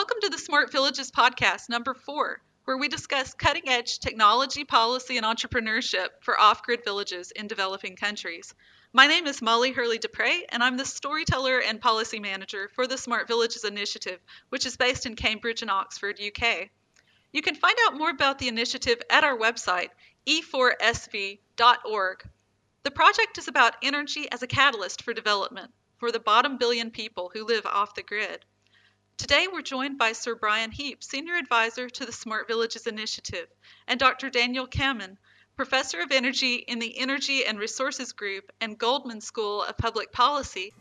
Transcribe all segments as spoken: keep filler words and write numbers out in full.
Welcome to the Smart Villages podcast, number four, where we discuss cutting edge technology, policy, and entrepreneurship for off grid villages in developing countries. My name is Molly Hurley Dupre, and I'm the storyteller and policy manager for the Smart Villages Initiative, which is based in Cambridge and Oxford, U K. You can find out more about the initiative at our website, e four s v dot org. The project is about energy as a catalyst for development for the bottom billion people who live off the grid. Today, we're joined by Sir Brian Heap, Senior Advisor to the Smart Villages Initiative, and Doctor Daniel Kammen, Professor of Energy in the Energy and Resources Group and Goldman School of Public Policy.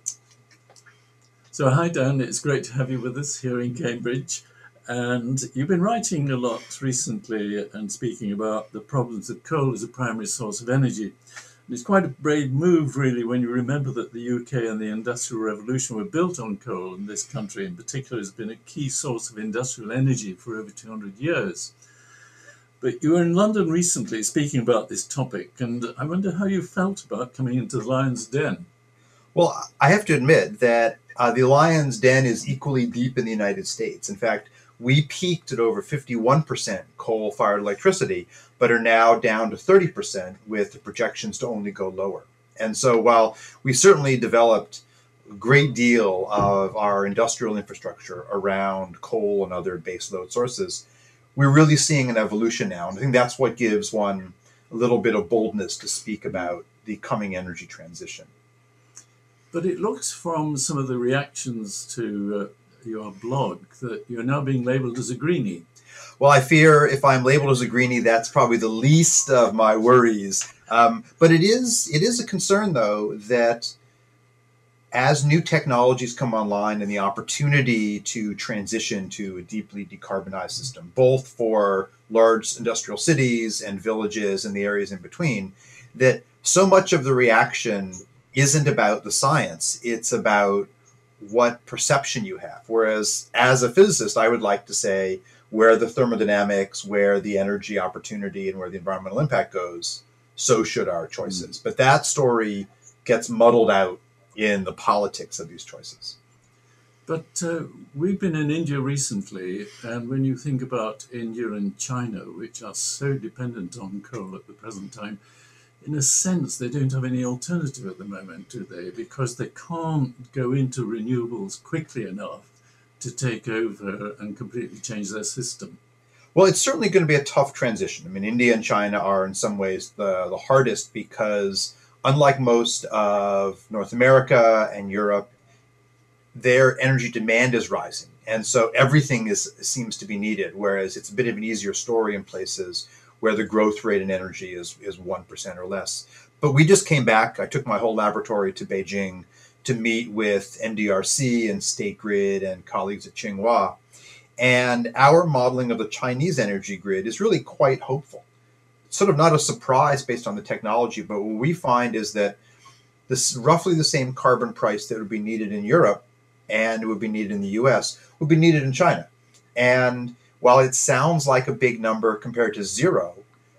So hi, Dan. It's great to have you with us here in Cambridge. And you've been writing a lot recently and speaking about the problems of coal as a primary source of energy. It's quite a brave move, really, when you remember that the U K and the Industrial Revolution were built on coal, and this country in particular has been a key source of industrial energy for over two hundred years. But you were in London recently speaking about this topic, and I wonder how you felt about coming into the Lion's Den. Well, I have to admit that uh, the Lion's Den is equally deep in the United States. In fact, we peaked at over fifty-one percent coal-fired electricity, but are now down to thirty percent with the projections to only go lower. And so while we certainly developed a great deal of our industrial infrastructure around coal and other baseload sources, we're really seeing an evolution now. And I think that's what gives one a little bit of boldness to speak about the coming energy transition. But it looks from some of the reactions to uh, your blog that you're now being labeled as a greenie. Well, I fear if I'm labeled as a greenie, that's probably the least of my worries. Um, but it is it is a concern, though, that as new technologies come online and the opportunity to transition to a deeply decarbonized system, both for large industrial cities and villages and the areas in between, that so much of the reaction isn't about the science. It's about what perception you have. Whereas as a physicist, I would like to say where the thermodynamics, where the energy opportunity, and where the environmental impact goes, so should our choices. Mm. But that story gets muddled out in the politics of these choices. But uh, we've been in India recently, and when you think about India and China, which are so dependent on coal at the present time, in a sense, they don't have any alternative at the moment, do they? Because they can't go into renewables quickly enough to take over and completely change their system. Well, it's certainly going to be a tough transition. I mean, India and China are in some ways the, the hardest because, unlike most of North America and Europe, their energy demand is rising. And so everything is seems to be needed, whereas it's a bit of an easier story in places where the growth rate in energy is, is one percent or less. But we just came back. I took my whole laboratory to Beijing to meet with N D R C and State Grid and colleagues at Tsinghua. And our modeling of the Chinese energy grid is really quite hopeful. It's sort of not a surprise based on the technology, but what we find is that this roughly the same carbon price that would be needed in Europe and it would be needed in the U S would be needed in China. And while it sounds like a big number compared to zero,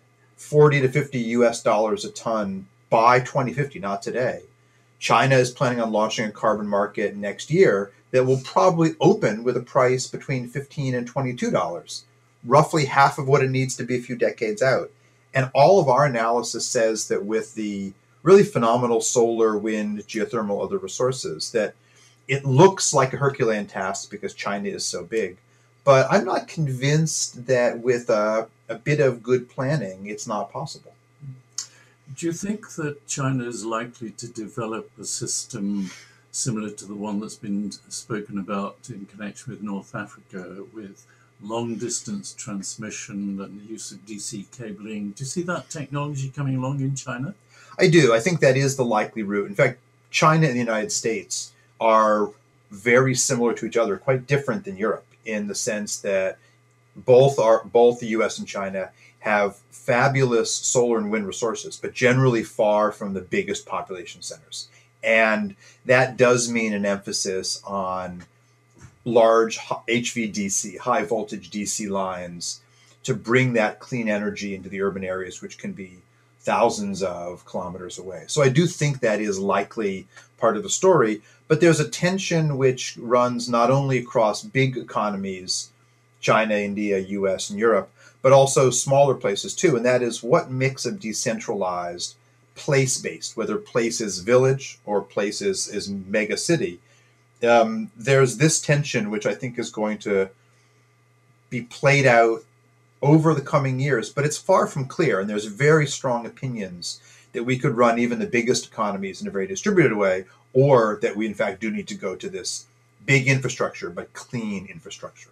forty to fifty U S dollars a ton by twenty fifty, not today. China is planning on launching a carbon market next year that will probably open with a price between fifteen and twenty-two dollars, roughly half of what it needs to be a few decades out. And all of our analysis says that with the really phenomenal solar, wind, geothermal, other resources, that it looks like a Herculean task because China is so big. But I'm not convinced that with a, a bit of good planning, it's not possible. Do you think that China is likely to develop a system similar to the one that's been spoken about in connection with North Africa, with long-distance transmission and the use of D C cabling? Do you see that technology coming along in China? I do. I think that is the likely route. In fact, China and the United States are very similar to each other, quite different than Europe, in the sense that both are both the U S and China have fabulous solar and wind resources, but generally far from the biggest population centers. And that does mean an emphasis on large H V D C, high voltage D C lines, to bring that clean energy into the urban areas, which can be thousands of kilometers away. So I do think that is likely part of the story, but there's a tension which runs not only across big economies, China, India, U S, and Europe, but also smaller places too, and that is what mix of decentralized, place-based, whether place is village or place is, is mega city, um, there's this tension which I think is going to be played out over the coming years, but it's far from clear, and there's very strong opinions that we could run even the biggest economies in a very distributed way, or that we in fact do need to go to this big infrastructure, but clean infrastructure.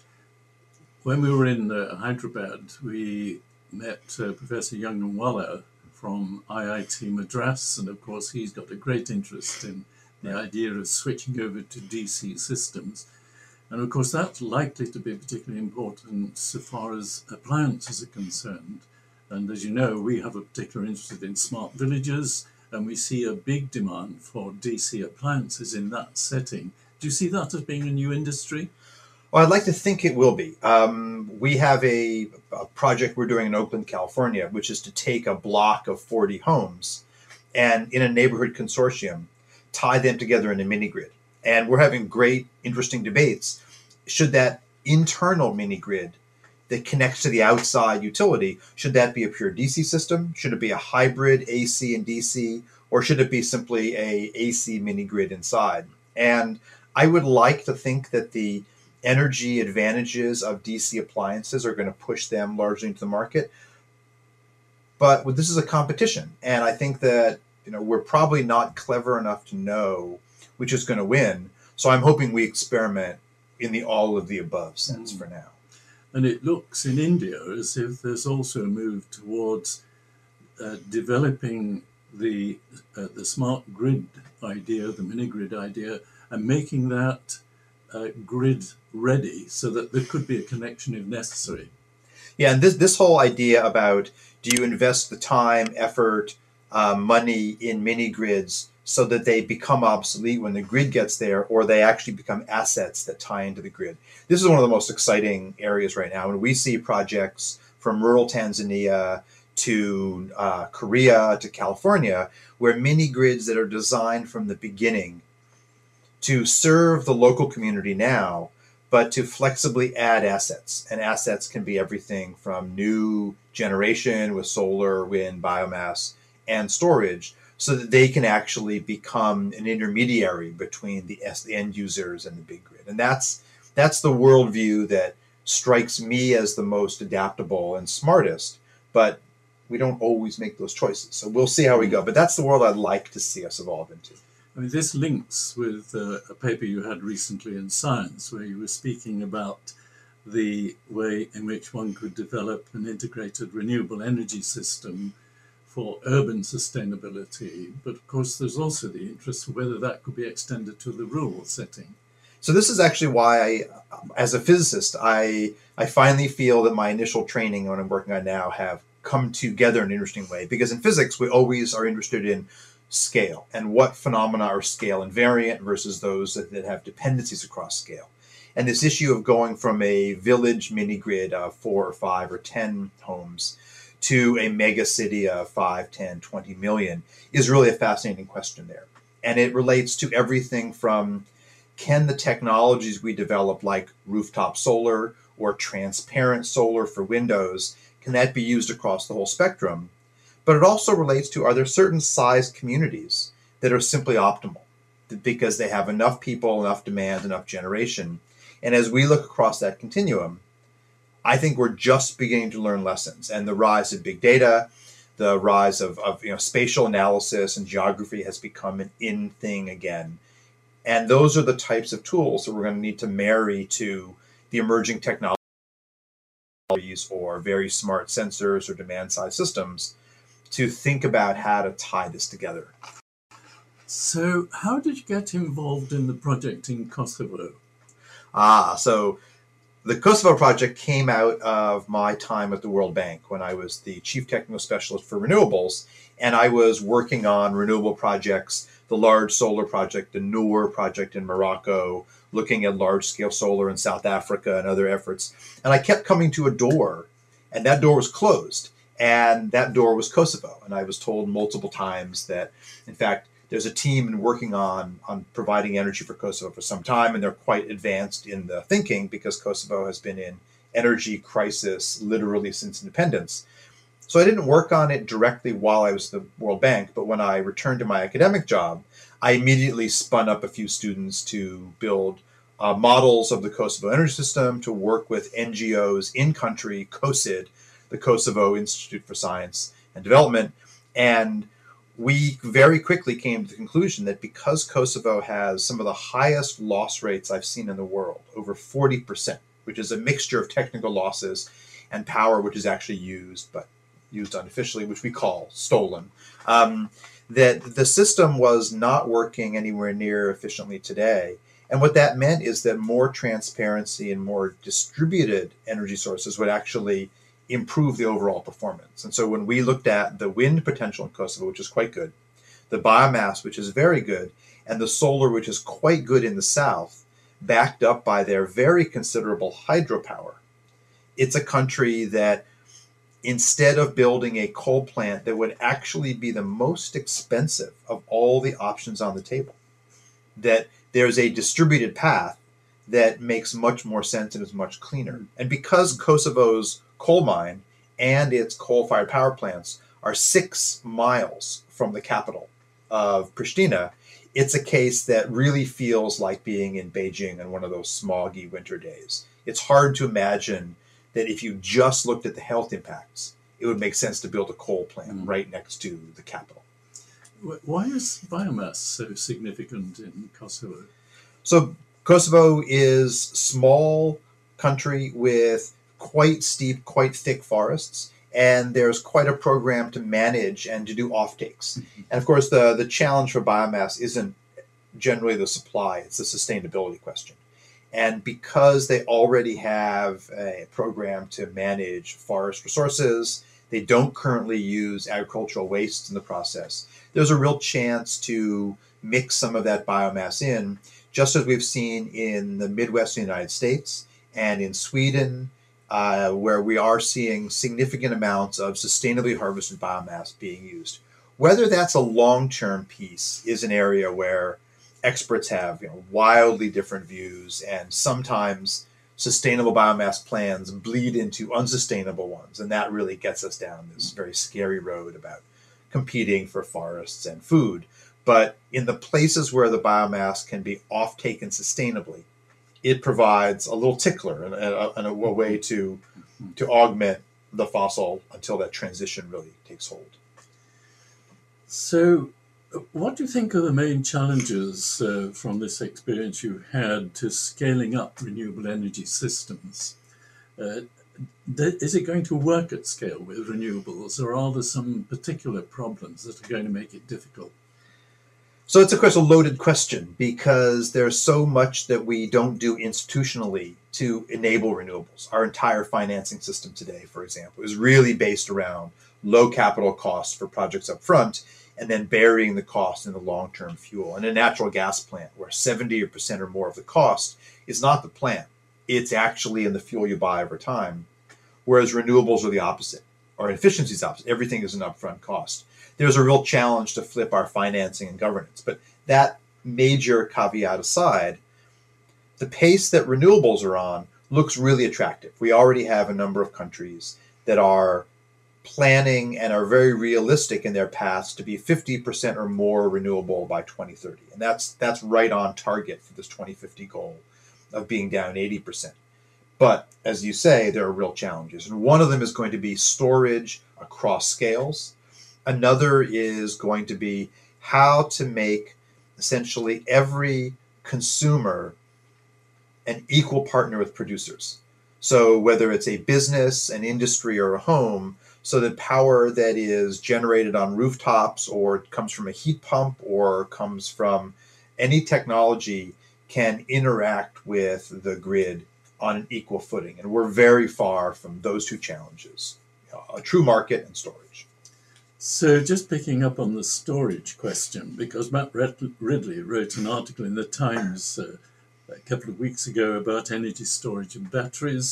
When we were in uh, Hyderabad, we met uh, Professor Yanganwala from I I T Madras, and of course he's got a great interest in the idea of switching over to D C systems. And of course, that's likely to be particularly important so far as appliances are concerned. And as you know, we have a particular interest in smart villages, and we see a big demand for D C appliances in that setting. Do you see that as being a new industry? Well, I'd like to think it will be. Um, we have a, a project we're doing in Oakland, California, which is to take a block of forty homes and in a neighborhood consortium, tie them together in a mini grid. And we're having great, interesting debates. Should that internal mini grid that connects to the outside utility, should that be a pure D C system? Should it be a hybrid A C and D C? Or should it be simply a AC mini grid inside? And I would like to think that the energy advantages of D C appliances are going to push them largely into the market. But this is a competition. And I think that, you know, we're probably not clever enough to know which is going to win. So I'm hoping we experiment in the all of the above sense mm. for now. And it looks in India as if there's also a move towards uh, developing the uh, the smart grid idea, the mini grid idea, and making that uh, grid ready so that there could be a connection if necessary. Yeah, and this this whole idea about, do you invest the time, effort, uh, money in mini grids so that they become obsolete when the grid gets there, or they actually become assets that tie into the grid? This is one of the most exciting areas right now. And we see projects from rural Tanzania to uh, Korea to California, where mini grids that are designed from the beginning to serve the local community now, but to flexibly add assets. And assets can be everything from new generation with solar, wind, biomass, and storage, so that they can actually become an intermediary between the end users and the big grid. And that's that's the worldview that strikes me as the most adaptable and smartest, but we don't always make those choices. So we'll see how we go. But that's the world I'd like to see us evolve into. I mean, this links with uh, a paper you had recently in Science, where you were speaking about the way in which one could develop an integrated renewable energy system for urban sustainability. But of course, there's also the interest of whether that could be extended to the rural setting. So this is actually why, I, as a physicist, I I finally feel that my initial training and what I'm working on now have come together in an interesting way. Because in physics, we always are interested in scale and what phenomena are scale invariant versus those that, that have dependencies across scale. And this issue of going from a village mini grid of four or five or ten homes to a mega city of five, ten, twenty million is really a fascinating question there. And it relates to everything from, can the technologies we develop, like rooftop solar or transparent solar for windows, can that be used across the whole spectrum? But it also relates to, are there certain size communities that are simply optimal because they have enough people, enough demand, enough generation? And as we look across that continuum, I think we're just beginning to learn lessons. And the rise of big data, the rise of, of you know, spatial analysis and geography has become an in thing again. And those are the types of tools that we're going to need to marry to the emerging technologies or very smart sensors or demand side systems to think about how to tie this together. So how did you get involved in the project in Kosovo? Ah, so the Kosovo project came out of my time at the World Bank when I was the chief technical specialist for renewables, and I was working on renewable projects, the large solar project, the Noor project in Morocco, looking at large-scale solar in South Africa and other efforts. And I kept coming to a door, and that door was closed. And that door was Kosovo. And I was told multiple times that, in fact, there's a team working on, on providing energy for Kosovo for some time, and they're quite advanced in the thinking because Kosovo has been in energy crisis literally since independence. So I didn't work on it directly while I was at the World Bank, but when I returned to my academic job, I immediately spun up a few students to build uh, models of the Kosovo energy system, to work with N G Os in country, KOSID, the Kosovo Institute for Science and Development. And we very quickly came to the conclusion that because Kosovo has some of the highest loss rates I've seen in the world, over forty percent, which is a mixture of technical losses and power, which is actually used, but used unofficially, which we call stolen, um, that the system was not working anywhere near efficiently today. And what that meant is that more transparency and more distributed energy sources would actually improve the overall performance. And so when we looked at the wind potential in Kosovo, which is quite good, the biomass, which is very good, and the solar, which is quite good in the south, backed up by their very considerable hydropower, it's a country that, instead of building a coal plant that would actually be the most expensive of all the options on the table, that there's a distributed path that makes much more sense and is much cleaner. And because Kosovo's coal mine and its coal-fired power plants are six miles from the capital of Pristina, it's a case that really feels like being in Beijing on one of those smoggy winter days. It's hard to imagine that if you just looked at the health impacts, it would make sense to build a coal plant mm. right next to the capital. Why is biomass so significant in Kosovo? So Kosovo is small country with quite steep, quite thick forests, and there's quite a program to manage and to do offtakes. Mm-hmm. And of course, the, the challenge for biomass isn't generally the supply, it's the sustainability question. And because they already have a program to manage forest resources, they don't currently use agricultural wastes in the process, there's a real chance to mix some of that biomass in, just as we've seen in the Midwest of the United States and in Sweden, uh, where we are seeing significant amounts of sustainably harvested biomass being used. Whether that's a long-term piece is an area where experts have, you know, wildly different views, and sometimes sustainable biomass plans bleed into unsustainable ones, and that really gets us down this very scary road about competing for forests and food. But in the places where the biomass can be off-taken sustainably, it provides a little tickler and a, and a way to to augment the fossil until that transition really takes hold. So what do you think are the main challenges uh, from this experience you had to scaling up renewable energy systems? Uh, th- is it going to work at scale with renewables, or are there some particular problems that are going to make it difficult? So it's, of course, a loaded question because there's so much that we don't do institutionally to enable renewables. Our entire financing system today, for example, is really based around low capital costs for projects up front, and then burying the cost in the long-term fuel. And a natural gas plant where seventy percent or more of the cost is not the plant, it's actually in the fuel you buy over time. Whereas renewables are the opposite, or efficiency is the opposite. Everything is an upfront cost. There's a real challenge to flip our financing and governance. But that major caveat aside, the pace that renewables are on looks really attractive. We already have a number of countries that are planning and are very realistic in their paths to be fifty percent or more renewable by twenty thirty. And that's that's right on target for this twenty fifty goal of being down eighty percent. But as you say, there are real challenges. And one of them is going to be storage across scales. Another is going to be how to make essentially every consumer an equal partner with producers. So whether it's a business, an industry, or a home, so that power that is generated on rooftops or comes from a heat pump or comes from any technology can interact with the grid on an equal footing. And we're very far from those two challenges, a true market and storage. So just picking up on the storage question, because Matt Ridley wrote an article in the Times uh, a couple of weeks ago about energy storage and batteries.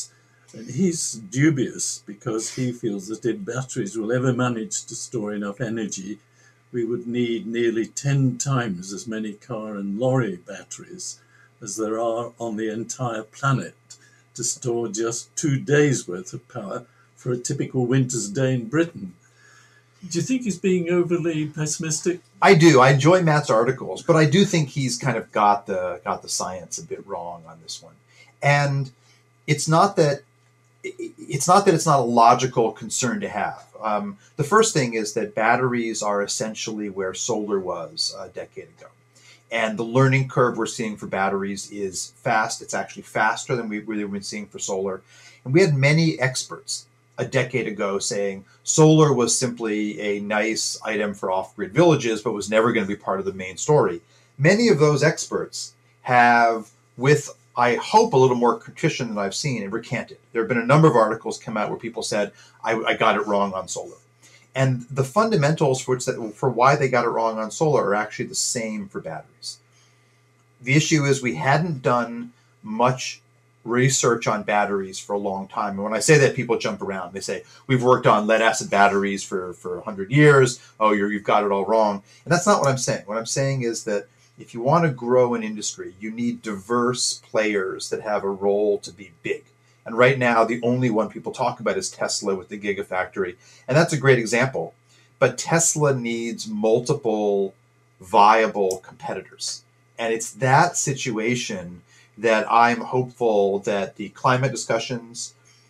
And he's dubious because he feels that if batteries will ever manage to store enough energy, we would need nearly ten times as many car and lorry batteries as there are on the entire planet to store just two days' worth of power for a typical winter's day in Britain. Do you think he's being overly pessimistic? I do. I enjoy Matt's articles, but I do think he's kind of got the got the science a bit wrong on this one. And it's not that it's not that it's not a logical concern to have. Um, the first thing is that batteries are essentially where solar was a decade ago. And the learning curve we're seeing for batteries is fast. It's actually faster than we've really been seeing for solar. And we had many experts a decade ago saying solar was simply a nice item for off-grid villages, but was never going to be part of the main story. Many of those experts have, with, I hope, a little more contrition than I've seen, and recanted. There have been a number of articles come out where people said, I, I got it wrong on solar. And the fundamentals for, which that, for why they got it wrong on solar are actually the same for batteries. The issue is we hadn't done much research on batteries for a long time. And when I say that, people jump around. They say, we've worked on lead acid batteries for, for one hundred years. Oh, you're, you've got it all wrong. And that's not what I'm saying. What I'm saying is that if you want to grow an industry, you need diverse players that have a role to be big. And right now, the only one people talk about is Tesla with the Gigafactory. And that's a great example. But Tesla needs multiple viable competitors. And it's that situation that I'm hopeful that the climate discussions,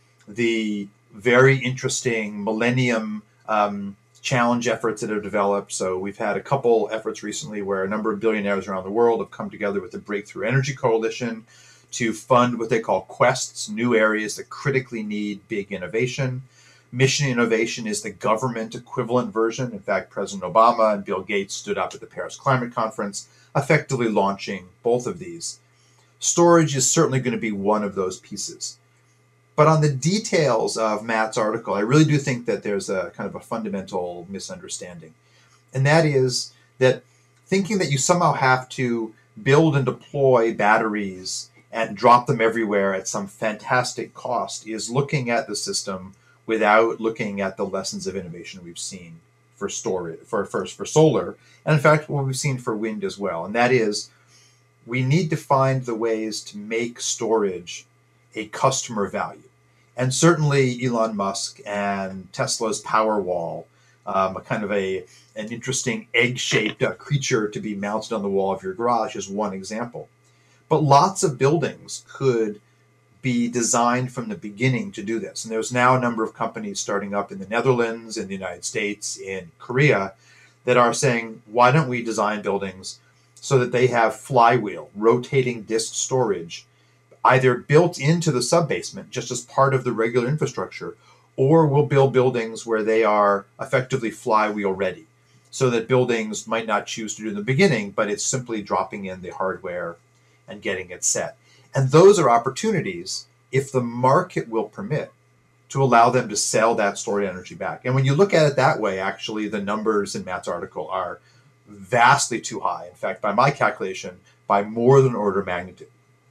the very interesting Millennium um, Challenge efforts that have developed. So we've had a couple efforts recently where a number of billionaires around the world have come together with the Breakthrough Energy Coalition to fund what they call quests, new areas that critically need big innovation. Mission Innovation is the government equivalent version. In fact, President Obama and Bill Gates stood up at the Paris Climate Conference, effectively launching both of these. Storage is certainly going to be one of those pieces. But on the details of Matt's article, I really do think that there's a kind of a fundamental misunderstanding. And that is that thinking that you somehow have to build and deploy batteries and drop them everywhere at some fantastic cost is looking at the system without looking at the lessons of innovation we've seen for storage, for first for solar, and in fact what we've seen for wind as well. And that is, we need to find the ways to make storage a customer value. And certainly Elon Musk and Tesla's Powerwall, um, a kind of a an interesting egg-shaped uh, creature to be mounted on the wall of your garage, is one example. But lots of buildings could be designed from the beginning to do this. And there's now a number of companies starting up in the Netherlands, in the United States, in Korea, that are saying, why don't we design buildings so that they have flywheel, rotating disk storage, either built into the subbasement, just as part of the regular infrastructure, or we'll build buildings where they are effectively flywheel ready, so that buildings might not choose to do in the beginning, but it's simply dropping in the hardware and getting it set. And those are opportunities, if the market will permit, to allow them to sell that stored energy back. And when you look at it that way, actually, the numbers in Matt's article are vastly too high. In fact, by my calculation, by more than order of magnitude.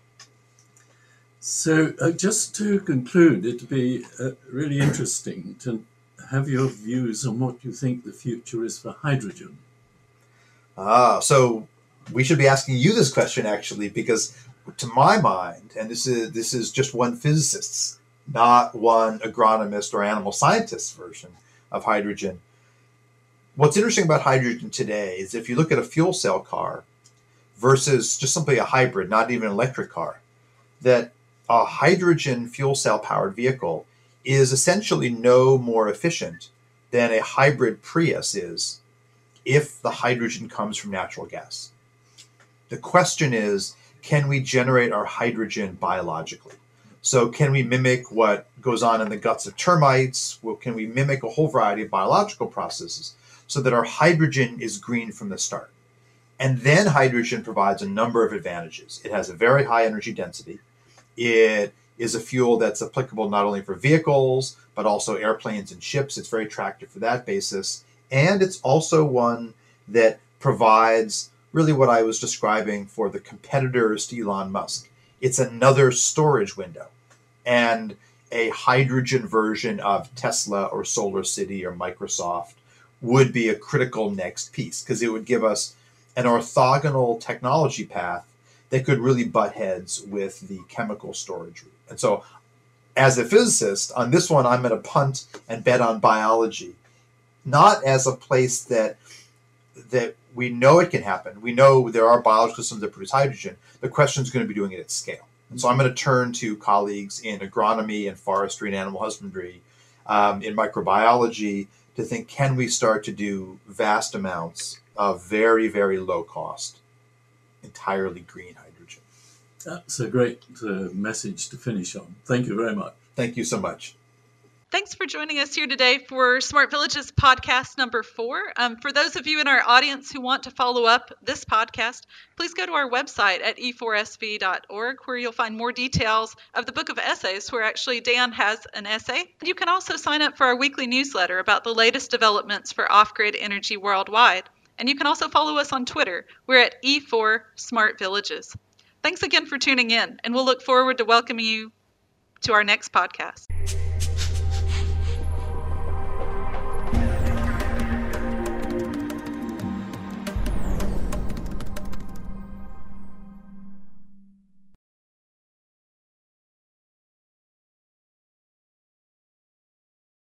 So uh, just to conclude, it'd be uh, really interesting to have your views on what you think the future is for hydrogen. Ah, so we should be asking you this question, actually, because to my mind, and this is this is just one physicist's, not one agronomist or animal scientist's version of hydrogen. What's interesting about hydrogen today is if you look at a fuel cell car versus just simply a hybrid, not even an electric car, that a hydrogen fuel cell powered vehicle is essentially no more efficient than a hybrid Prius is if the hydrogen comes from natural gas. The question is, can we generate our hydrogen biologically? So can we mimic what goes on in the guts of termites? Well, can we mimic a whole variety of biological processes so that our hydrogen is green from the start? And then hydrogen provides a number of advantages. It has a very high energy density. It is a fuel that's applicable not only for vehicles, but also airplanes and ships. It's very attractive for that basis. And it's also one that provides really what I was describing for the competitors to Elon Musk. It's another storage window. And a hydrogen version of Tesla or SolarCity or Microsoft would be a critical next piece, because it would give us an orthogonal technology path that could really butt heads with the chemical storage route. And so, as a physicist, on this one, I'm going to punt and bet on biology, not as a place that that we know it can happen. We know there are biological systems that produce hydrogen. The question is going to be doing it at scale. And so I'm going to turn to colleagues in agronomy and forestry and animal husbandry, um, in microbiology, to think, can we start to do vast amounts of very, very low cost, entirely green hydrogen? That's a great uh, message to finish on. Thank you very much. Thank you so much. Thanks for joining us here today for Smart Villages podcast number four. Um, for those of you in our audience who want to follow up this podcast, please go to our website at e four s v dot org, where you'll find more details of the book of essays, where actually Dan has an essay. You can also sign up for our weekly newsletter about the latest developments for off-grid energy worldwide. And you can also follow us on Twitter. We're at E four Smart Villages. Thanks again for tuning in, and we'll look forward to welcoming you to our next podcast.